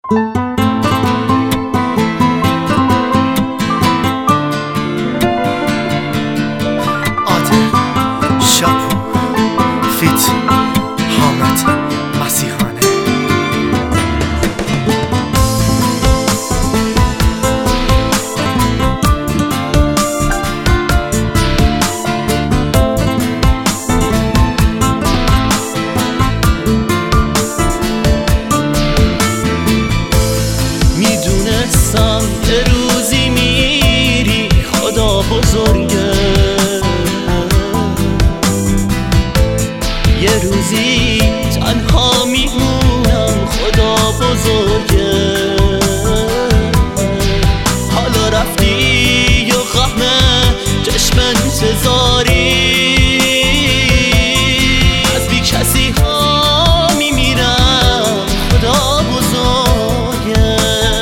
میدونستم یه روزی میری، خدا بزرگه، یه روزی تنها میمونم، خدا بزرگه. حالا رفتی و غم چشم انتظاری، از بی کسی ها میمیرم، خدا بزرگه.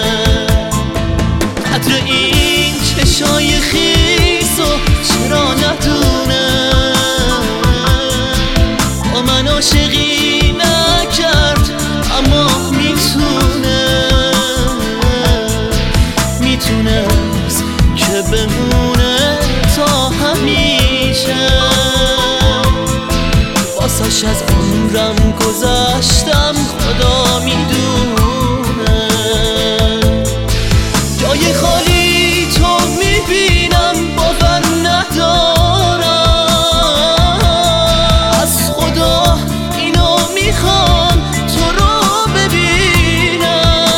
قدر این چشای خیس و چرا ندونه، با من عاشقی نکرد اما میتونست که بمونه تا همیشه. واسش از عمرم گذشتم، خدا میدونه. جای خالی تو میبینم، باور ندارم، از خدا اینو میخوام تو رو ببینم،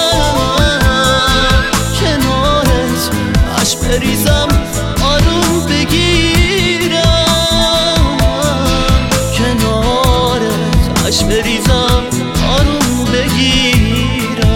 کنارت اش بریزم آروم بگیرم، کنارت اش بریزم آروم بگیرم.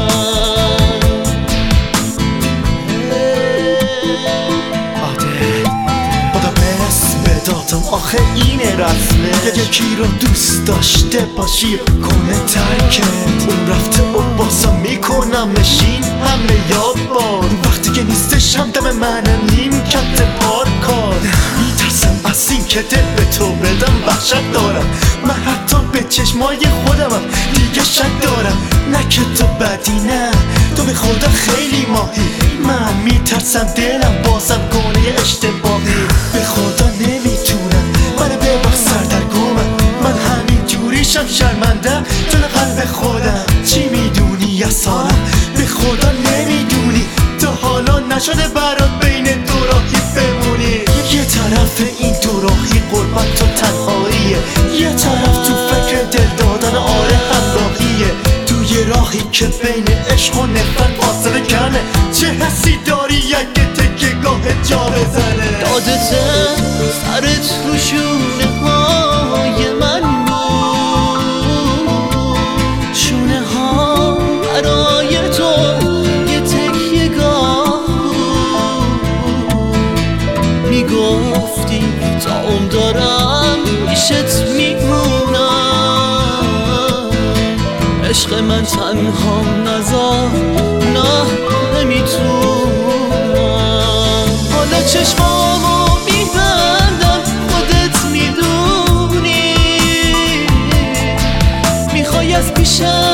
آخه اینه رسمه، یکی رو دوست داشته باشی کنه ترکت، اون رفته و بازم میکنمش، این همه یاد باد. وقتی که نیستش همدم منم نیمکت پارکار، میترسم از این که دل به تو بدم، وحشت دارم من حتی به چشمای خودمم دیگه شک دارم. نه که تو بدی، نه تو به خدا خیلی ماهی، من میترسم دلم بازم کنه اشتباهی. به خدا نمیتونم منو ببخش سردرگمم، من همین جوریشم شرمنده جلو قلب خودم. چی میدونی از حالم؟ به خدا نمیدونی تا حالا نشده برات بین دو راهی بمونی. یه طرف این دو راهی قربت و تنهاییه، یه طرف تو فکر دل دادن آره همراهیه. توی راهی که بین عشق و نفرت فاصله کمه، چه حسی داری اگه تکه گاه جا بزنه؟ دادته سرت رو شونه های من بود، شونه ها برای تو یه تکیه گاه بود. میگفتی تا عمر دارم پیشت میمونم، عشق من تنهام نذار، نه نمیتونم. حالا چشمامو میبندم، خودت میدونی، میخوای از پیشم